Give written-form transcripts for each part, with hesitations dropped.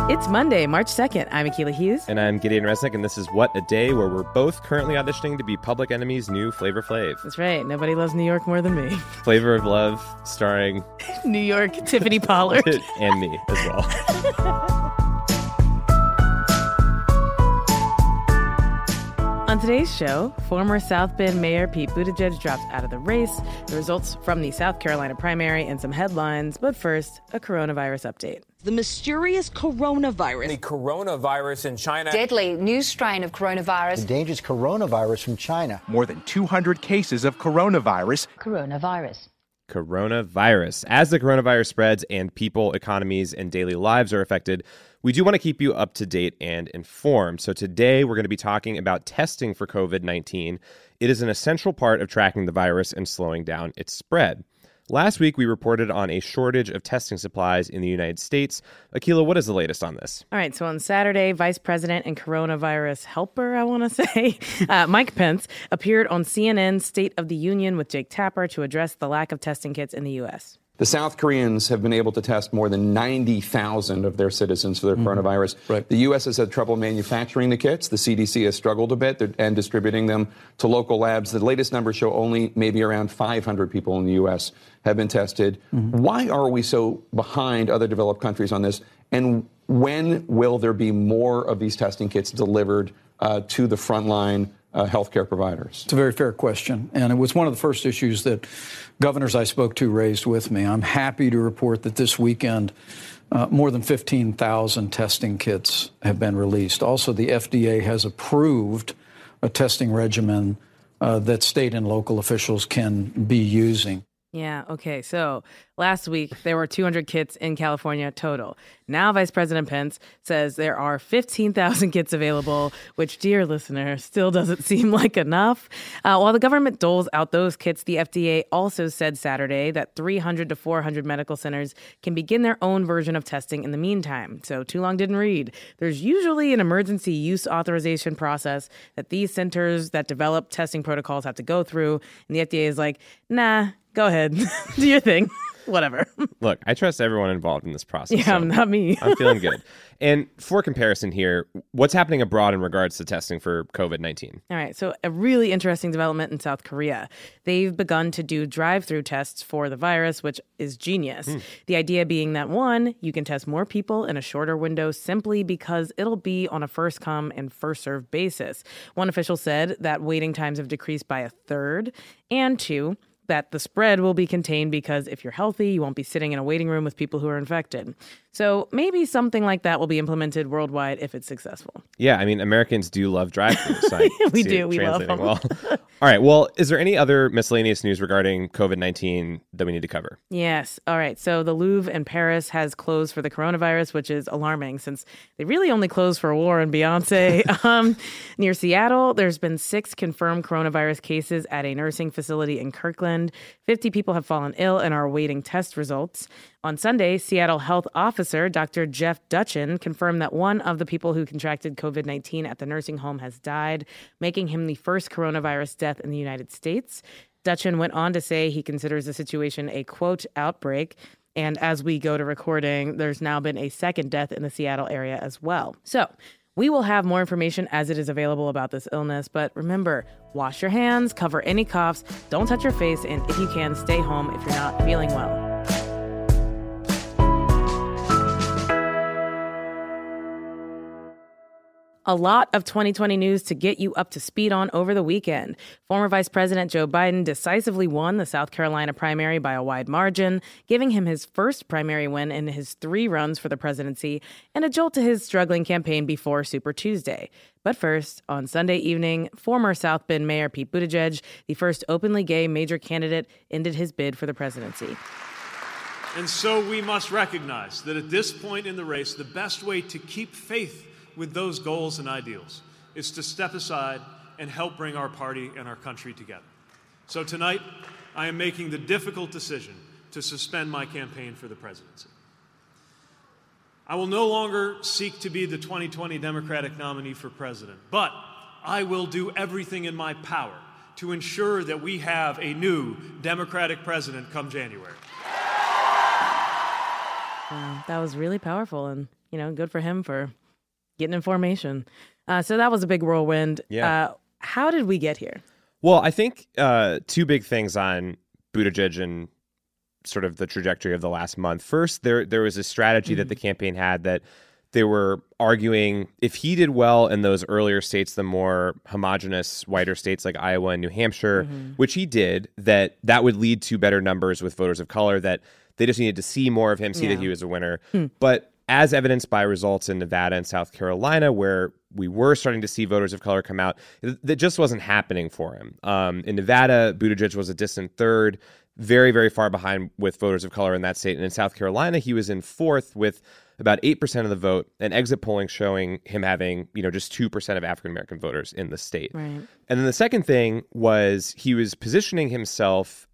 It's Monday, March 2nd. I'm Akilah Hughes. And I'm Gideon Resnick, and this is What a Day, where we're both currently auditioning to be Public Enemy's new Flavor Flav. That's right. Nobody loves New York more than me. Flavor of Love, starring... New York, Tiffany Pollard. And me as well. On today's show, former South Bend Mayor Pete Buttigieg drops out of the race, the results from the South Carolina primary, and some headlines. But first, a coronavirus update. The mysterious coronavirus. The coronavirus in China. Deadly new strain of coronavirus. The dangerous coronavirus from China. More than 200 cases of coronavirus. Coronavirus. As the coronavirus spreads and people, economies, and daily lives are affected, we do want to keep you up to date and informed. So today we're going to be talking about testing for COVID-19. It is an essential part of tracking the virus and slowing down its spread. Last week, we reported on a shortage of testing supplies in the United States. Akilah, what is the latest on this? All right, so on Saturday, Vice President and coronavirus helper, I want to say, Mike Pence, appeared on CNN's State of the Union with Jake Tapper to address the lack of testing kits in the U.S. The South Koreans have been able to test more than 90,000 of their citizens for their coronavirus. Right. The U.S. has had trouble manufacturing the kits. The CDC has struggled a bit and distributing them to local labs. The latest numbers show only maybe around 500 people in the U.S. have been tested. Why are we so behind other developed countries on this? And when will there be more of these testing kits delivered to the frontline healthcare providers? It's a very fair question, and it was one of the first issues that governors I spoke to raised with me. I'm happy to report that this weekend, more than 15,000 testing kits have been released. Also, the FDA has approved a testing regimen that state and local officials can be using. Yeah, okay. So last week, there were 200 kits in California total. Now, Vice President Pence says there are 15,000 kits available, which, dear listener, still doesn't seem like enough. While the government doles out those kits, the FDA also said Saturday that 300 to 400 medical centers can begin their own version of testing in the meantime. So too long didn't read. There's usually an emergency use authorization process that these centers that develop testing protocols have to go through. And the FDA is like, nah, go ahead, do your thing, whatever. Look, I trust everyone involved in this process. Yeah, so not me. I'm feeling good. And for comparison here, what's happening abroad in regards to testing for COVID-19? All right, so a really interesting development in South Korea. They've begun to do drive-through tests for the virus, which is genius. The idea being that, one, you can test more people in a shorter window simply because it'll be on a first-come and first-served basis. One official said that waiting times have decreased by a third, and two, that the spread will be contained because if you're healthy, you won't be sitting in a waiting room with people who are infected. So maybe something like that will be implemented worldwide if it's successful. Yeah, I mean, Americans do love drive-thrus. We do. We love them. Well. All right. Well, is there any other miscellaneous news regarding COVID-19 that we need to cover? Yes. All right. So the Louvre in Paris has closed for the coronavirus, which is alarming since they really only closed for war and Beyonce. Near Seattle, there's been 6 confirmed coronavirus cases at a nursing facility in Kirkland. 50 people have fallen ill and are awaiting test results. On Sunday, Seattle health officer Dr. Jeff Dutchin confirmed that one of the people who contracted COVID-19 at the nursing home has died, making him the first coronavirus death in the United States. Dutchin went on to say he considers the situation a, quote, outbreak. And as we go to recording, there's now been a second death in the Seattle area as well. So we will have more information as it is available about this illness. But remember, wash your hands, cover any coughs, don't touch your face, and if you can, stay home if you're not feeling well. A lot of 2020 news to get you up to speed on over the weekend. Former Vice President Joe Biden decisively won the South Carolina primary by a wide margin, giving him his first primary win in his 3 runs for the presidency and a jolt to his struggling campaign before Super Tuesday. But first, on Sunday evening, former South Bend Mayor Pete Buttigieg, the first openly gay major candidate, ended his bid for the presidency. And so we must recognize that at this point in the race, the best way to keep faith with those goals and ideals is to step aside and help bring our party and our country together. So tonight, I am making the difficult decision to suspend my campaign for the presidency. I will no longer seek to be the 2020 Democratic nominee for president, but I will do everything in my power to ensure that we have a new Democratic president come January. That was really powerful, and good for him for getting information. So that was a big whirlwind. Yeah. How did we get here? Well, I think two big things on Buttigieg and sort of the trajectory of the last month. First, there was a strategy that the campaign had that they were arguing if he did well in those earlier states, the more homogenous, whiter states like Iowa and New Hampshire, which he did, that would lead to better numbers with voters of color, that they just needed to see more of him, see that he was a winner. But as evidenced by results in Nevada and South Carolina, where we were starting to see voters of color come out, that just wasn't happening for him. In Nevada, Buttigieg was a distant third, very, very far behind with voters of color in that state. And in South Carolina, he was in fourth with about 8% of the vote, and exit polling showing him having, just 2% of African-American voters in the state. Right. And then the second thing was he was positioning himself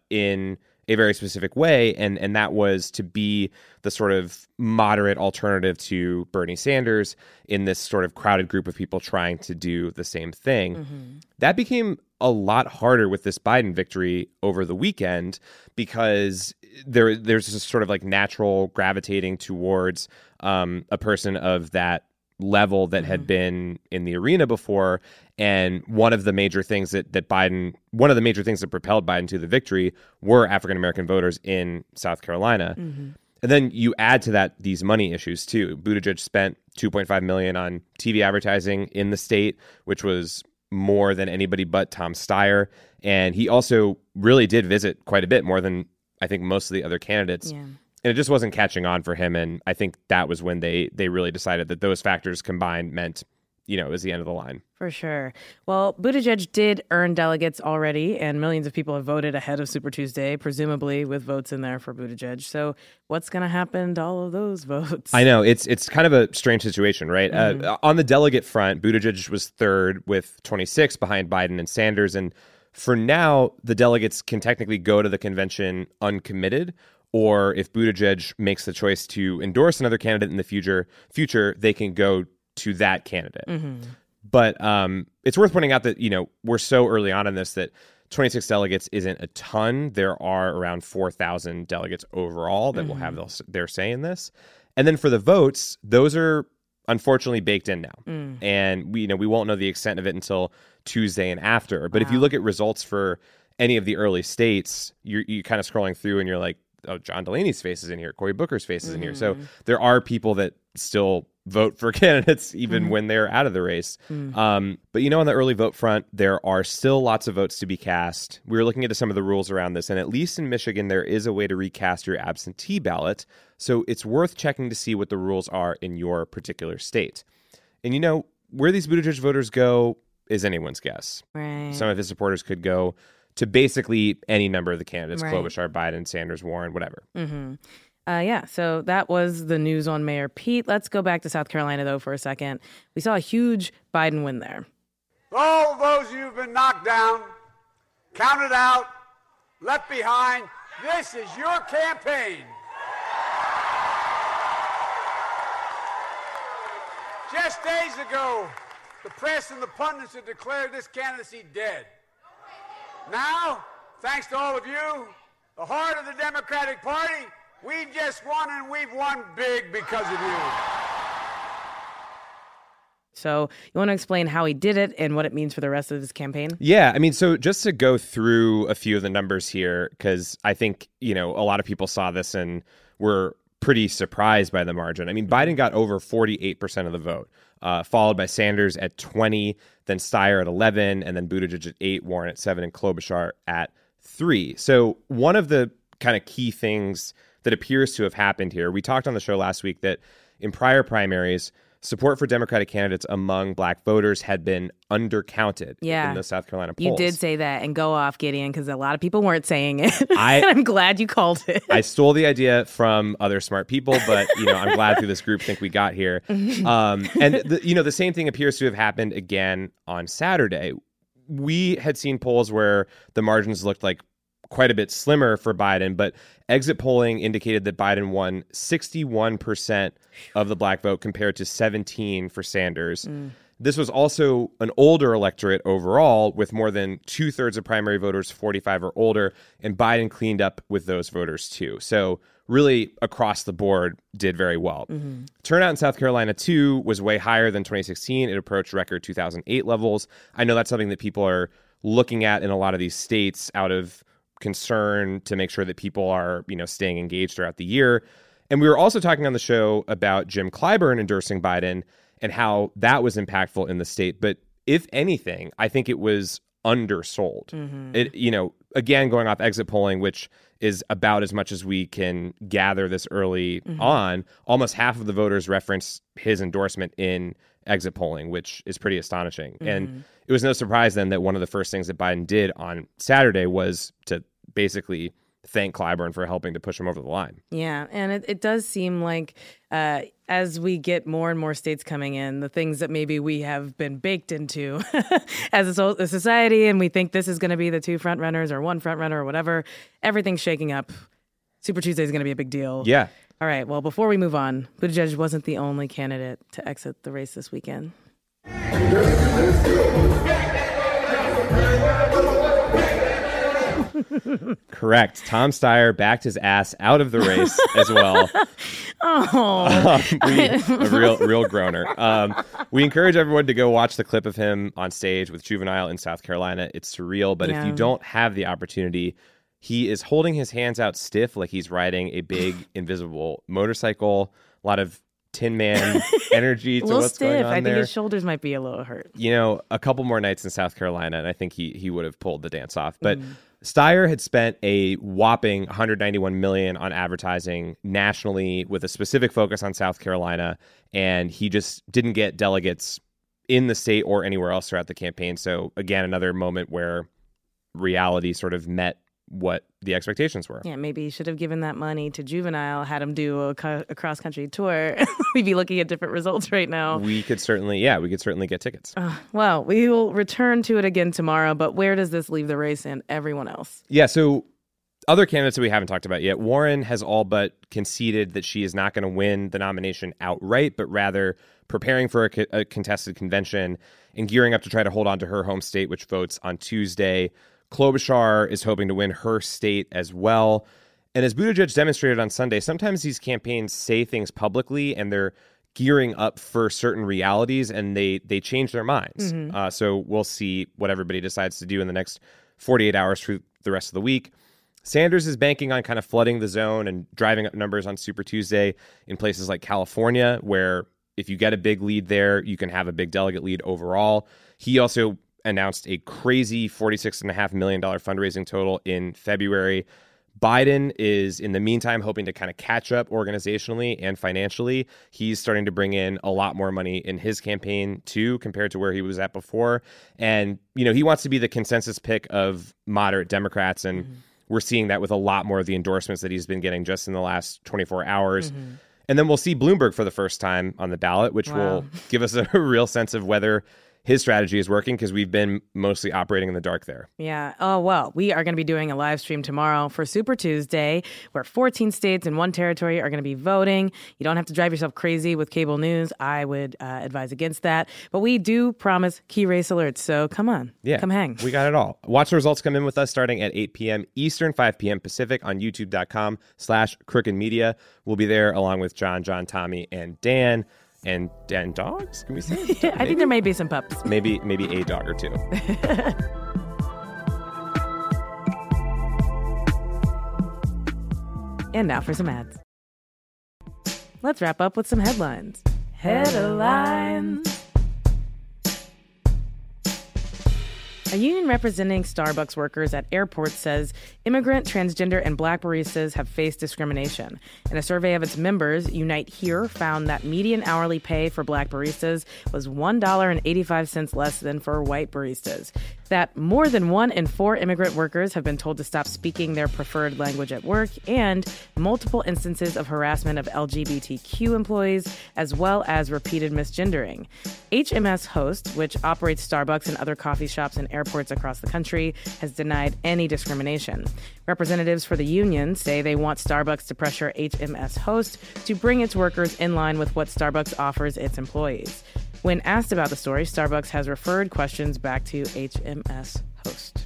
in a very specific way, and that was to be the sort of moderate alternative to Bernie Sanders in this sort of crowded group of people trying to do the same thing. That became a lot harder with this Biden victory over the weekend because there's this sort of like natural gravitating towards a person of that level that had been in the arena before. And one of the major things that propelled Biden to the victory were African-American voters in South Carolina. And then you add to that these money issues too. Buttigieg spent $2.5 million on TV advertising in the state, which was more than anybody but Tom Steyer. And he also really did visit quite a bit, more than I think most of the other candidates. Yeah. And it just wasn't catching on for him. And I think that was when they really decided that those factors combined meant, it was the end of the line. For sure. Well, Buttigieg did earn delegates already, and millions of people have voted ahead of Super Tuesday, presumably with votes in there for Buttigieg. So what's going to happen to all of those votes? I know. It's kind of a strange situation, right? On the delegate front, Buttigieg was third with 26 behind Biden and Sanders. And for now, the delegates can technically go to the convention uncommitted, or if Buttigieg makes the choice to endorse another candidate in the future, they can go to that candidate. But it's worth pointing out that, we're so early on in this that 26 delegates isn't a ton. There are around 4,000 delegates overall that will have their say in this. And then for the votes, those are unfortunately baked in now. And we won't know the extent of it until Tuesday and after. But if you look at results for any of the early states, you're kind of scrolling through and you're like, oh, John Delaney's face is in here, Cory Booker's face is in here. So there are people that still vote for candidates even when they're out of the race. But on the early vote front, there are still lots of votes to be cast. We were looking into some of the rules around this, and at least in Michigan, there is a way to recast your absentee ballot. So it's worth checking to see what the rules are in your particular state. And where these Buttigieg voters go is anyone's guess. Right. Some of his supporters could go to basically any number of the candidates, Right. Klobuchar, Biden, Sanders, Warren, whatever. So that was the news on Mayor Pete. Let's go back to South Carolina, though, for a second. We saw a huge Biden win there. All those of you who've been knocked down, counted out, left behind, this is your campaign. Just days ago, the press and the pundits had declared this candidacy dead. Now, thanks to all of you, the heart of the Democratic Party, we've just won, and we've won big because of you. So you want to explain how he did it and what it means for the rest of his campaign? Yeah, so just to go through a few of the numbers here, because I think, a lot of people saw this and were pretty surprised by the margin. Biden got over 48% of the vote, followed by Sanders at 20, then Steyer at 11, and then Buttigieg at 8, Warren at 7, and Klobuchar at 3. So one of the kind of key things that appears to have happened here, we talked on the show last week that in prior primaries, support for Democratic candidates among Black voters had been undercounted in the South Carolina polls. You did say that, and go off, Gideon, because a lot of people weren't saying it. I'm glad you called it. I stole the idea from other smart people, but I'm glad through this groupthink we got here. And the same thing appears to have happened again on Saturday. We had seen polls where the margins looked like quite a bit slimmer for Biden, but exit polling indicated that Biden won 61% of the Black vote compared to 17% for Sanders. This was also an older electorate overall, with more than 2/3 of primary voters 45 or older, and Biden cleaned up with those voters too. So really across the board did very well. Turnout in South Carolina too was way higher than 2016. It approached record 2008 levels. I know that's something that people are looking at in a lot of these states out of concern to make sure that people are, staying engaged throughout the year. And we were also talking on the show about Jim Clyburn endorsing Biden and how that was impactful in the state. But if anything, I think it was undersold. It, again, going off exit polling, which is about as much as we can gather this early on, almost half of the voters referenced his endorsement in exit polling, which is pretty astonishing. And it was no surprise then that one of the first things that Biden did on Saturday was to basically thank Clyburn for helping to push him over the line. Yeah, and it does seem like as we get more and more states coming in, the things that maybe we have been baked into as a society, and we think this is going to be the two front runners or one front runner or whatever, everything's shaking up. Super Tuesday is going to be a big deal. Yeah. All right, well, before we move on, Buttigieg wasn't the only candidate to exit the race this weekend. Correct. Tom Steyer backed his ass out of the race as well. A real groaner. We encourage everyone to go watch the clip of him on stage with Juvenile in South Carolina. It's surreal, but if you don't have the opportunity, he is holding his hands out stiff like he's riding a big invisible motorcycle. A lot of Tin Man energy to what's stiff. going on I there. think his shoulders might be a little hurt. A couple more nights in South Carolina, and I think he would have pulled the dance off. But Steyer had spent a whopping $191 million on advertising nationally with a specific focus on South Carolina, and he just didn't get delegates in the state or anywhere else throughout the campaign. So again, another moment where reality sort of met what the expectations were. Yeah, maybe you should have given that money to Juvenile, had him do a cross-country tour. We'd be looking at different results right now. We could certainly get tickets. Well, we will return to it again tomorrow, but where does this leave the race and everyone else? Yeah, so other candidates that we haven't talked about yet, Warren has all but conceded that she is not going to win the nomination outright, but rather preparing for a contested convention and gearing up to try to hold on to her home state, which votes on Tuesday. Klobuchar is hoping to win her state as well. And as Buttigieg demonstrated on Sunday, sometimes these campaigns say things publicly and they're gearing up for certain realities and they change their minds. So we'll see what everybody decides to do in the next 48 hours through the rest of the week. Sanders is banking on kind of flooding the zone and driving up numbers on Super Tuesday in places like California, where if you get a big lead there, you can have a big delegate lead overall. He also announced a crazy $46.5 million fundraising total in February. Biden is, in the meantime, hoping to kind of catch up organizationally and financially. He's starting to bring in a lot more money in his campaign, too, compared to where he was at before. And, he wants to be the consensus pick of moderate Democrats, and we're seeing that with a lot more of the endorsements that he's been getting just in the last 24 hours. And then we'll see Bloomberg for the first time on the ballot, which will give us a real sense of whether his strategy is working, because we've been mostly operating in the dark there. Yeah. Oh, well, we are going to be doing a live stream tomorrow for Super Tuesday, where 14 states and one territory are going to be voting. You don't have to drive yourself crazy with cable news. I would advise against that. But we do promise key race alerts. So come on. Yeah. Come hang. We got it all. Watch the results come in with us starting at 8 p.m. Eastern, 5 p.m. Pacific on youtube.com/Crooked Media. We'll be there along with John, Tommy, and Dan. And dogs? Can we say? I think there may be some pups. Maybe a dog or two. And now for some ads. Let's wrap up with some headlines. Headlines. A union representing Starbucks workers at airports says immigrant, transgender, and Black baristas have faced discrimination. In a survey of its members, Unite Here found that median hourly pay for Black baristas was $1.85 less than for white baristas. That more than 1 in 4 immigrant workers have been told to stop speaking their preferred language at work, and multiple instances of harassment of LGBTQ employees, as well as repeated misgendering. HMS Host, which operates Starbucks and other coffee shops in airports across the country, has denied any discrimination. Representatives for the union say they want Starbucks to pressure HMS Host to bring its workers in line with what Starbucks offers its employees. When asked about the story, Starbucks has referred questions back to HMS Host.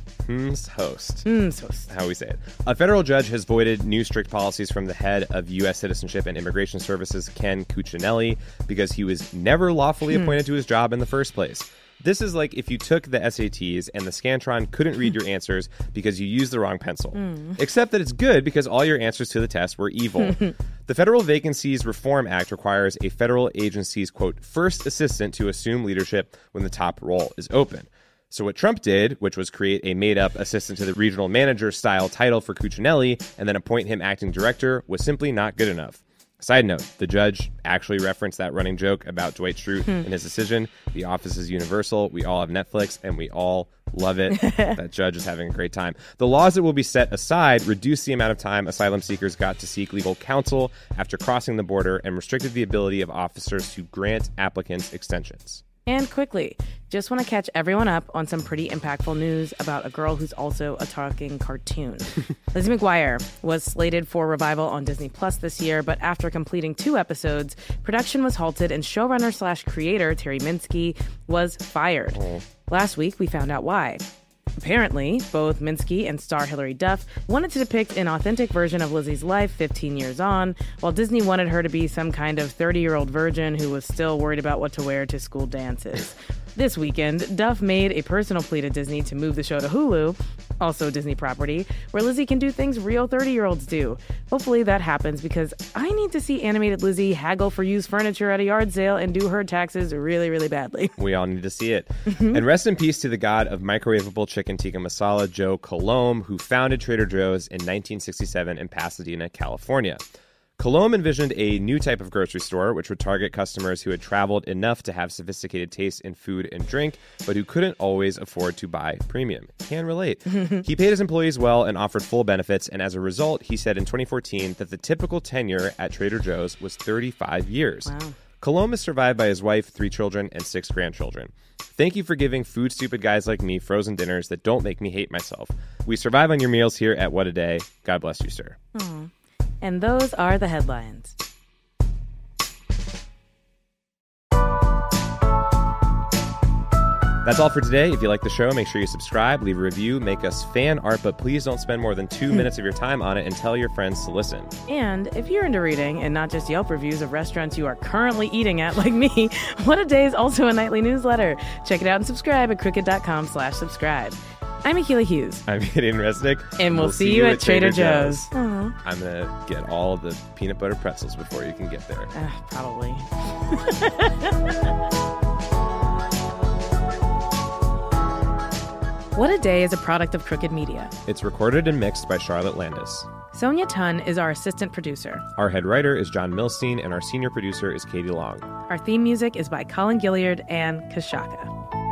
Host. How we say it. A federal judge has voided new strict policies from the head of U.S. Citizenship and Immigration Services, Ken Cuccinelli, because he was never lawfully appointed to his job in the first place. This is like if you took the SATs and the Scantron couldn't read your answers because you used the wrong pencil. Except that it's good because all your answers to the test were evil. The Federal Vacancies Reform Act requires a federal agency's, quote, first assistant to assume leadership when the top role is open. So what Trump did, which was create a made-up assistant to the regional manager style title for Cuccinelli and then appoint him acting director, was simply not good enough. Side note, the judge actually referenced that running joke about Dwight Schrute in his decision. The Office is universal. We all have Netflix, and we all love it. That judge is having a great time. The laws that will be set aside reduce the amount of time asylum seekers got to seek legal counsel after crossing the border and restricted the ability of officers to grant applicants extensions. And quickly, just want to catch everyone up on some pretty impactful news about a girl who's also a talking cartoon. Lizzie McGuire was slated for revival on Disney Plus this year, but after completing 2 episodes, production was halted and showrunner/creator Terry Minsky was fired. Last week, we found out why. Apparently, both Minsky and star Hilary Duff wanted to depict an authentic version of Lizzie's life 15 years on, while Disney wanted her to be some kind of 30-year-old virgin who was still worried about what to wear to school dances. This weekend, Duff made a personal plea to Disney to move the show to Hulu, also a Disney property, where Lizzie can do things real 30-year-olds do. Hopefully that happens because I need to see animated Lizzie haggle for used furniture at a yard sale and do her taxes really, really badly. We all need to see it. And rest in peace to the god of microwavable chicken tikka masala, Joe Coulombe, who founded Trader Joe's in 1967 in Pasadena, California. Coulombe envisioned a new type of grocery store which would target customers who had traveled enough to have sophisticated tastes in food and drink, but who couldn't always afford to buy premium. Can relate. He paid his employees well and offered full benefits, and as a result, he said in 2014 that the typical tenure at Trader Joe's was 35 years. Wow. Coulombe is survived by his wife, 3 children, and 6 grandchildren. Thank you for giving food-stupid guys like me frozen dinners that don't make me hate myself. We survive on your meals here at What a Day. God bless you, sir. Aww. And those are the headlines. That's all for today. If you like the show, make sure you subscribe, leave a review, make us fan art, but please don't spend more than 2 minutes of your time on it and tell your friends to listen. And if you're into reading and not just Yelp reviews of restaurants you are currently eating at like me, What a Day is also a nightly newsletter. Check it out and subscribe at crooked.com/subscribe. I'm Akilah Hughes. I'm Gideon Resnick. And we'll see you at Trader Joe's. I'm going to get all the peanut butter pretzels before you can get there. Probably. What a Day is a product of Crooked Media. It's recorded and mixed by Charlotte Landis. Sonia Tun is our assistant producer. Our head writer is John Milstein, and our senior producer is Katie Long. Our theme music is by Colin Gilliard and Kashaka.